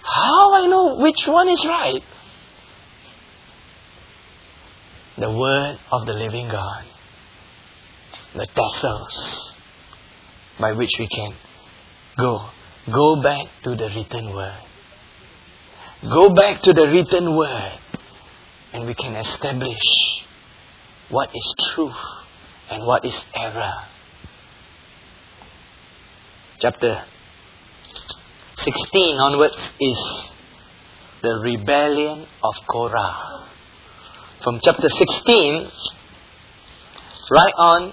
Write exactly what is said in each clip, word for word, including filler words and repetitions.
How I know which one is right? The word of the living God. The tassels by which we can go. Go back to the written word. Go back to the written word. And we can establish what is truth and what is error. Chapter sixteen onwards is the rebellion of Korah. From chapter sixteen, right on,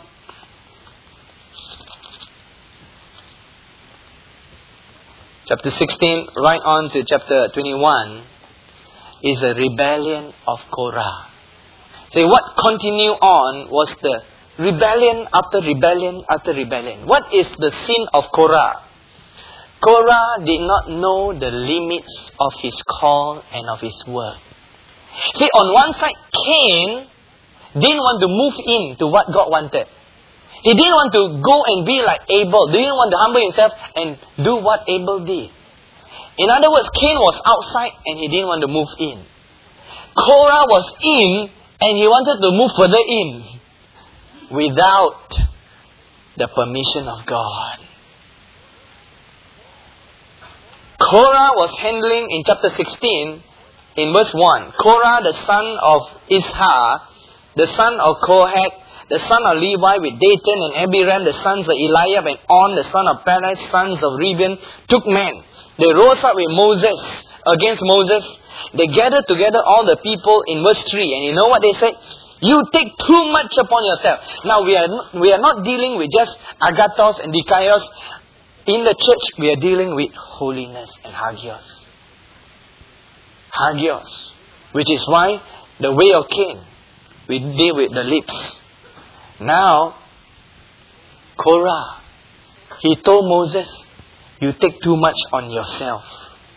chapter sixteen, right on to chapter twenty-one, is a rebellion of Korah. So what continue on was the rebellion after rebellion after rebellion. What is the sin of Korah? Korah did not know the limits of his call and of his work. See, on one side, Cain didn't want to move in to what God wanted. He didn't want to go and be like Abel. He didn't want to humble himself and do what Abel did. In other words, Cain was outside and he didn't want to move in. Korah was in and he wanted to move further in without the permission of God. Korah was handling in chapter sixteen, in verse one, Korah, the son of Ishar, the son of Kohath, the son of Levi, with Dathan and Abiram, the sons of Eliab, and On, the son of Perez, sons of Reuben, took men. They rose up with Moses, against Moses. They gathered together all the people in verse three. And you know what they said? You take too much upon yourself. Now we are not, we are not dealing with just agathos and dikaios. In the church, we are dealing with holiness and hagios. Hagios. Which is why the way of Cain, we deal with the lips. Now, Korah, he told Moses, you take too much on yourself.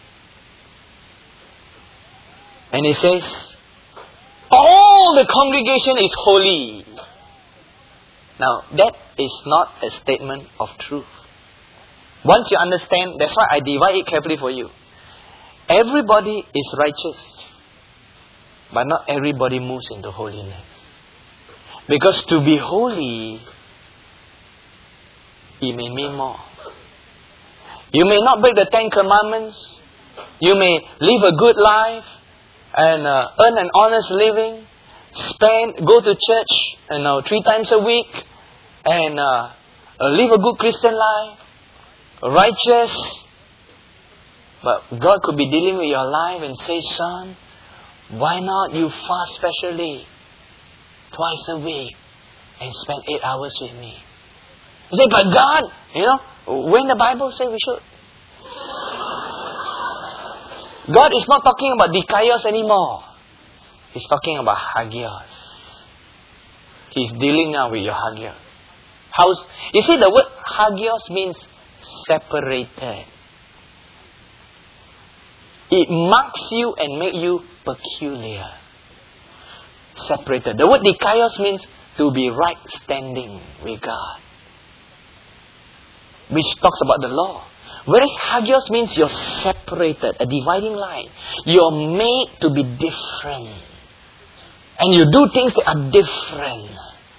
And he says, all the congregation is holy. Now, that is not a statement of truth. Once you understand, that's why I divide it carefully for you. Everybody is righteous, but not everybody moves into holiness. Because to be holy, it may mean more. You may not break the Ten Commandments. You may live a good life and uh, earn an honest living. Spend, go to church, you know, three times a week, and uh, uh, live a good Christian life, righteous. But God could be dealing with your life and say, son, why not you fast specially twice a week and spend eight hours with me? You say, but God, you know, when the Bible says we should. God is not talking about dikaios anymore. He's talking about hagios. He's dealing now with your hagios. How's, you see, the word hagios means separated. It marks you and makes you peculiar. Separated. The word dikaios means to be right standing with God, which talks about the law. Whereas hagios means you're separated, a dividing line. You're made to be different. And you do things that are different.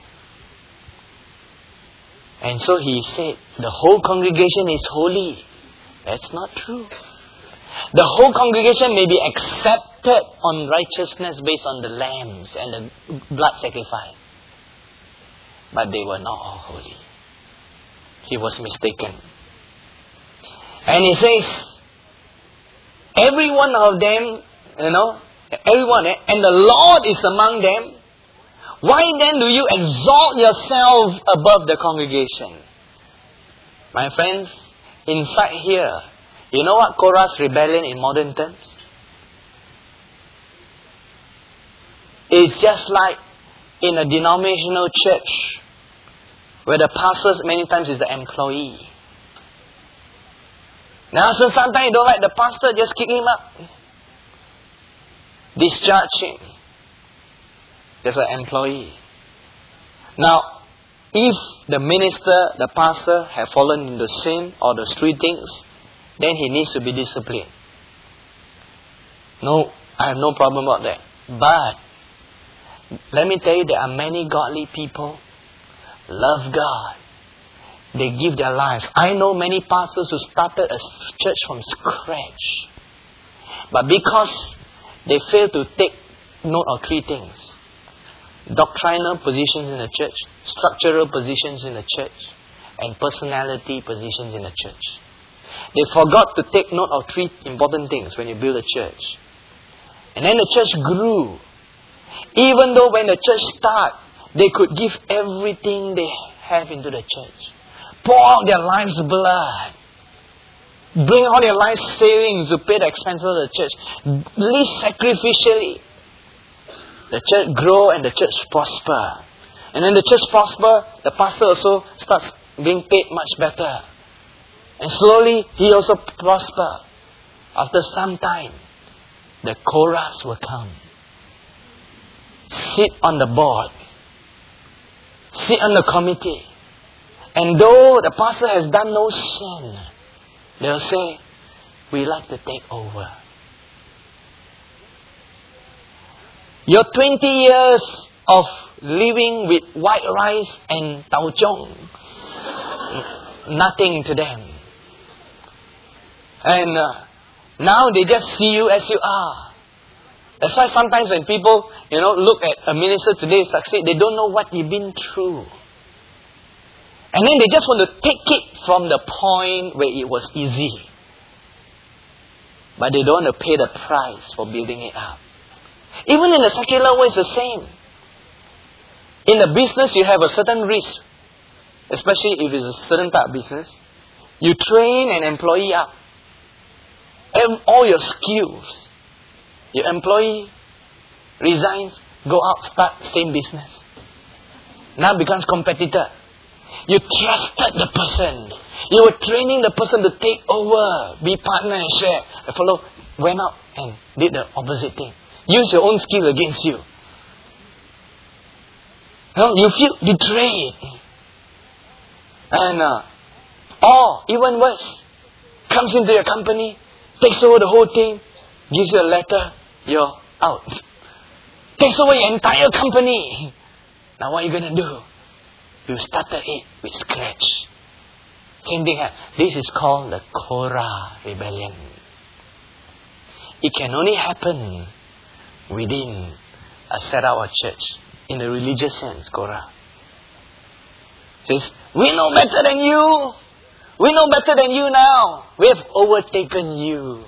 And so he said, the whole congregation is holy. That's not true. The whole congregation may be accepted on righteousness based on the lambs and the blood sacrifice. But they were not all holy. He was mistaken. And he says, every one of them, you know, everyone, and the Lord is among them. Why then do you exalt yourself above the congregation? My friends, inside here, you know what Korah's rebellion in modern terms? It's just like in a denominational church where the pastor many times is the employee. Now, so sometimes you don't like the pastor, just kick him up. Discharge him. There's an employee. Now, if the minister, the pastor have fallen into sin or the street things, then he needs to be disciplined. No, I have no problem about that. But let me tell you, there are many godly people, love God. They give their lives. I know many pastors who started a church from scratch. But because they fail to take note of three things: doctrinal positions in the church, structural positions in the church, and personality positions in the church. They forgot to take note of three important things when you build a church. And then the church grew. Even though when the church started, they could give everything they have into the church. Pour out their life's blood. Bring out their life savings to pay the expenses of the church. Live sacrificially. The church grow and the church prosper. And then the church prosper, the pastor also starts being paid much better. And slowly he also prosper. After some time, the Korahs will come. Sit on the board. Sit on the committee. And though the pastor has done no sin, they'll say, we like to take over. Your twenty years of living with white rice and tauchong, nothing to them. And uh, now they just see you as you are. That's why sometimes when people, you know, look at a minister today succeed, they don't know what you've been through. And then they just want to take it from the point where it was easy. But they don't want to pay the price for building it up. Even in the secular way, it's the same. In the business, you have a certain risk. Especially if it's a certain type of business. You train an employee up. And all your skills. Your employee resigns, go out, start same business. Now becomes competitor. You trusted the person. You were training the person to take over, be partner and share. The fellow went out and did the opposite thing. Use your own skill against you. No, you feel betrayed. And, uh, or even worse, comes into your company, takes over the whole thing, gives you a letter, you're out. Takes over your entire company. Now what are you going to do? You started it with scratch. Same thing. This is called the Korah rebellion. It can only happen within a setup of church. In the religious sense, Korah. Says, we know better than you. We know better than you now. We have overtaken you.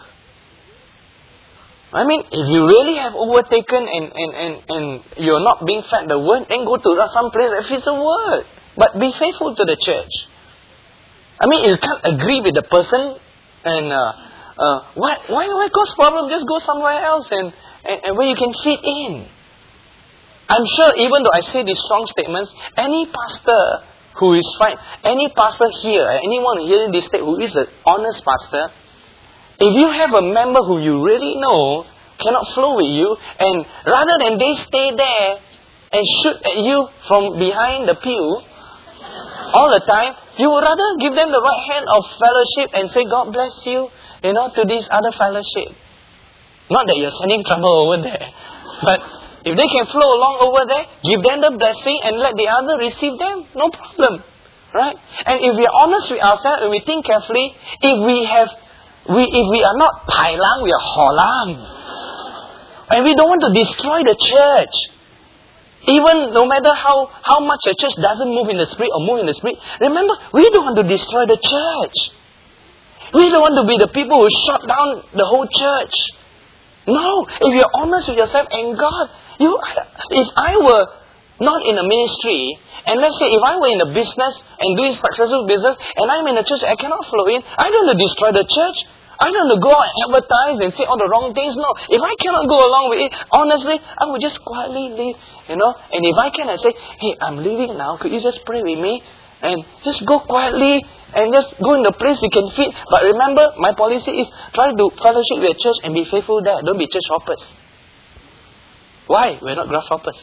I mean, if you really have overtaken and, and, and, and you're not being fed the word, then go to some place that fits the word. But be faithful to the church. I mean, you can't agree with the person and uh, uh, why, why, why cause problem? Just go somewhere else and, and, and where you can fit in. I'm sure even though I say these strong statements, any pastor who is fine, any pastor here, anyone hearing this state who is an honest pastor, if you have a member who you really know cannot flow with you, and rather than they stay there and shoot at you from behind the pew all the time, you would rather give them the right hand of fellowship and say, God bless you, you know, to this other fellowship. Not that you're sending trouble over there, but if they can flow along over there, give them the blessing and let the other receive them. No problem. Right? And if we are honest with ourselves and we think carefully, if we have, we if we are not Thailang, we are Holang. And we don't want to destroy the church. Even no matter how, how much a church doesn't move in the spirit or move in the spirit, remember, we don't want to destroy the church. We don't want to be the people who shut down the whole church. No, if you're honest with yourself and God, you, if I were not in a ministry, and let's say if I were in a business and doing successful business, and I'm in a church I cannot flow in, I don't want to destroy the church. I don't want to go out and advertise and say all the wrong things. No, if I cannot go along with it, honestly, I would just quietly leave, you know. And if I can, I say, hey, I'm leaving now. Could you just pray with me? And just go quietly and just go in the place you can fit. But remember, my policy is try to fellowship with a church and be faithful there. Don't be church hoppers. Why? We're not grasshoppers.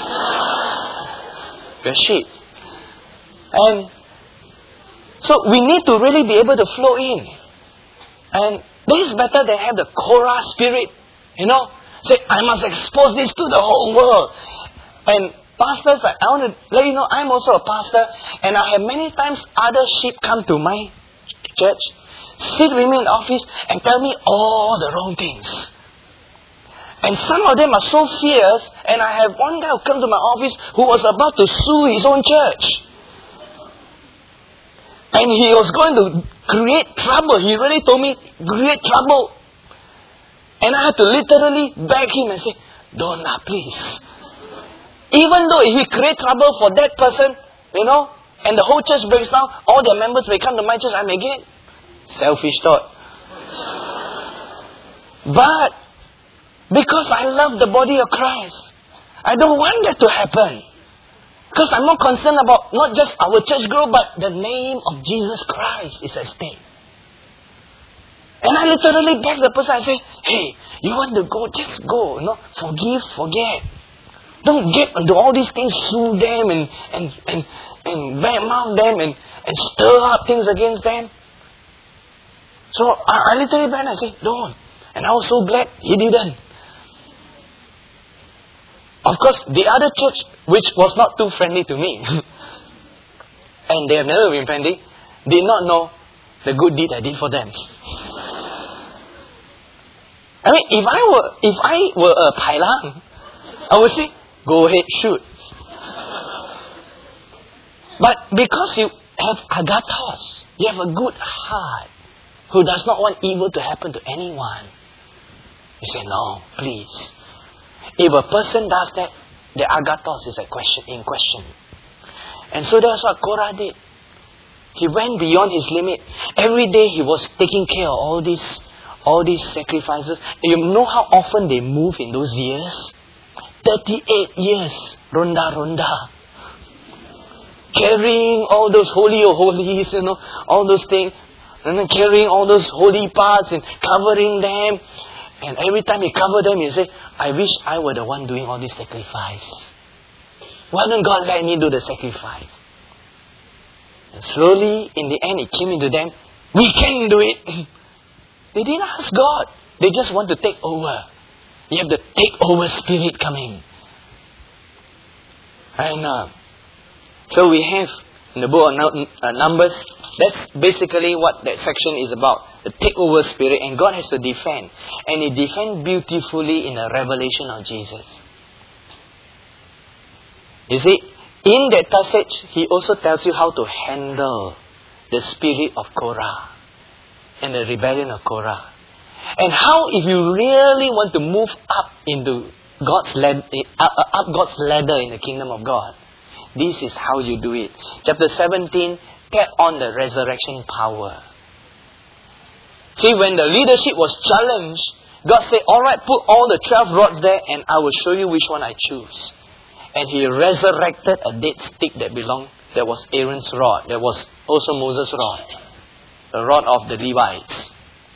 We're sheep. And so we need to really be able to flow in. And This is better than have the Korah spirit. You know, say, I must expose this to the whole world. And pastors, I want to let you know, I'm also a pastor, and I have many times other sheep come to my church, sit with me in the office, and tell me all the wrong things. And some of them are so fierce, and I have one guy who came to my office who was about to sue his own church. And he was going to create trouble. He really told me, create trouble. And I had to literally beg him and say, don't lah, please. Even though if he create trouble for that person, you know, and the whole church breaks down, all their members may come to my church, I may get selfish thought. But because I love the body of Christ, I don't want that to happen. Because I'm not concerned about not just our church growth, but the name of Jesus Christ is at stake. And I literally beg the person, I say, hey, you want to go, just go, you know, forgive, forget. Don't get into all these things, sue them and and and, and badmouth them and, and stir up things against them. So I, I literally begged, I say, don't. And I was so glad he didn't. Of course, the other church, which was not too friendly to me, and they have never been friendly, did not know the good deed I did for them. I mean, if I were if I were a Pai Lang, I would say, go ahead, shoot. But because you have agathos, you have a good heart, who does not want evil to happen to anyone, you say, no, please. If a person does that, the agathos is a question, in question. And so that's what Korah did. He went beyond his limit. Every day he was taking care of all these, all these sacrifices. You know how often they move in those years? thirty-eight years. Ronda, ronda. Carrying all those holy of holies, you know, all those things. And then carrying all those holy parts and covering them. And every time he covered them, he say, I wish I were the one doing all this sacrifice. Why don't God let me do the sacrifice? And slowly, in the end, it came into them, we can do it. They didn't ask God. They just want to take over. You have the take over spirit coming. And uh, so we have in the book of uh, Numbers, that's basically what that section is about. The takeover spirit, and God has to defend. And He defends beautifully in the revelation of Jesus. You see, in that passage, He also tells you how to handle the spirit of Korah and the rebellion of Korah. And how, if you really want to move up into God's ladder, up, up God's ladder in the kingdom of God, this is how you do it. Chapter seventeen, tap on the resurrection power. See, when the leadership was challenged, God said, alright, put all the twelve rods there and I will show you which one I choose. And He resurrected a dead stick that belonged, that was Aaron's rod. That was also Moses' rod. The rod of the Levites.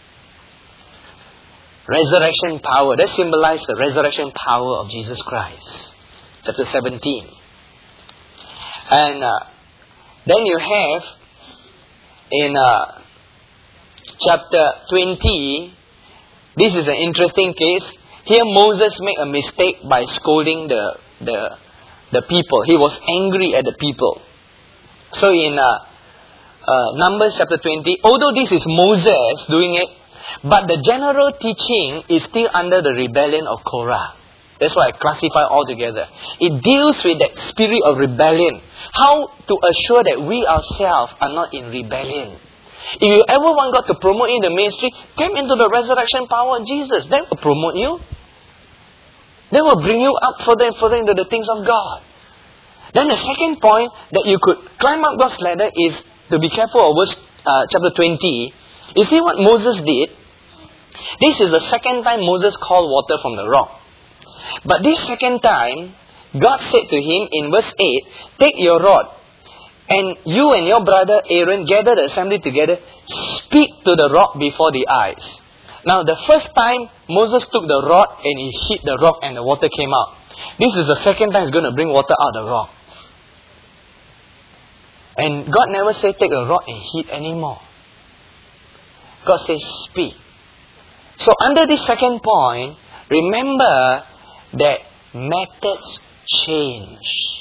Resurrection power. That symbolizes the resurrection power of Jesus Christ. Chapter seventeen. And uh, then you have in uh, chapter twenty, this is an interesting case. Here Moses made a mistake by scolding the the the people. He was angry at the people. So in uh, uh, Numbers chapter twenty, although this is Moses doing it, but the general teaching is still under the rebellion of Korah. That's why I classify all together. It deals with that spirit of rebellion. How to assure that we ourselves are not in rebellion. If you ever want God to promote you in the ministry, come into the resurrection power of Jesus. That will promote you. That will bring you up further and further into the things of God. Then the second point that you could climb up God's ladder is to be careful of verse uh, chapter twenty. You see what Moses did? This is the second time Moses called water from the rock. But this second time, God said to him in verse eight, take your rod, and you and your brother Aaron gather the assembly together, speak to the rock before the eyes. Now the first time, Moses took the rod and he hit the rock and the water came out. This is the second time he's going to bring water out of the rock. And God never said take a rod and hit anymore. God says speak. So under this second point, remember that methods change.